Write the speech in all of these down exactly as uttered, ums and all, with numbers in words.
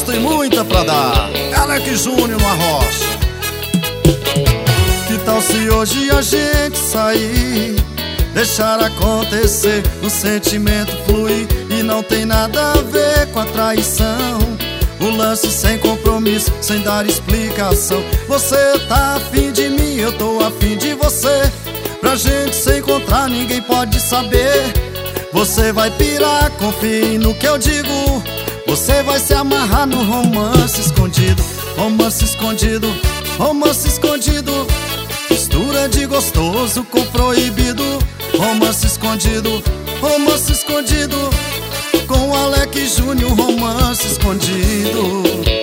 tem muita pra dar. Alec Júnior no Arrocha. Que tal se hoje a gente sair, deixar acontecer, o sentimento fluir, e não tem nada a ver com a traição. O lance sem compromisso, sem dar explicação. Você tá afim de mim, eu tô afim de você. Pra gente se encontrar ninguém pode saber. Você vai pirar, confie no que eu digo. Você vai se amarrar no romance escondido. Romance escondido, romance escondido. Mistura de gostoso com proibido. Romance escondido, romance escondido. Com Alec Júnior, romance escondido.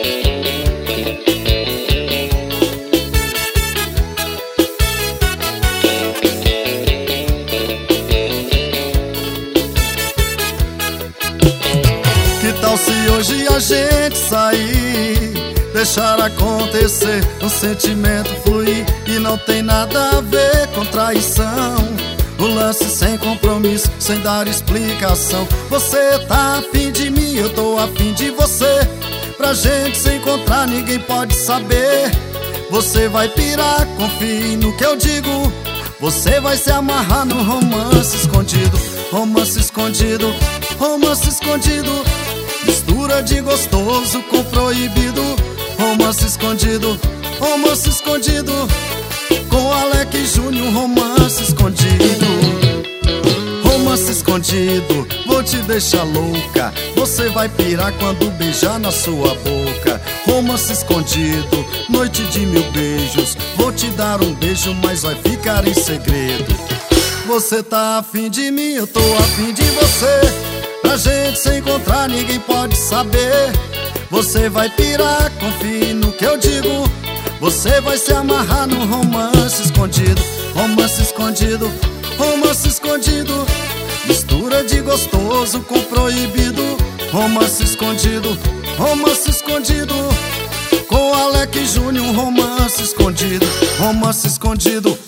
Que tal se hoje a gente sair, deixar acontecer, o sentimento fluir, e não tem nada a ver com traição. O lance sem compromisso, sem dar explicação. Você tá afim de mim, eu tô afim de você. Pra gente se encontrar ninguém pode saber. Você vai pirar, confie no que eu digo. Você vai se amarrar no romance escondido. Romance escondido, romance escondido. Mistura de gostoso com proibido. Romance escondido, romance escondido. Com Alec Júnior, romance escondido. Romance escondido, vou te deixar louca. Você vai pirar quando beijar na sua boca. Romance escondido, noite de mil beijos. Vou te dar um beijo, mas vai ficar em segredo. Você tá afim de mim, eu tô afim de você. Pra gente se encontrar ninguém pode saber. Você vai pirar, confie no que eu digo. Você vai se amarrar no romance escondido. Romance escondido, romance escondido. Mistura de gostoso com proibido. Romance escondido, romance escondido. Com Alec Júnior, romance escondido. Romance escondido.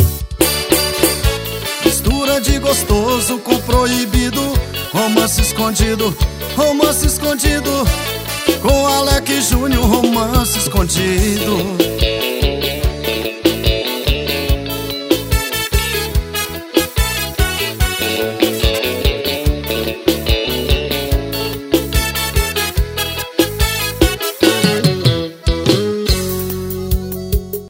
Mistura de gostoso com proibido. Romance escondido, romance escondido. Com Alec Júnior, romance escondido.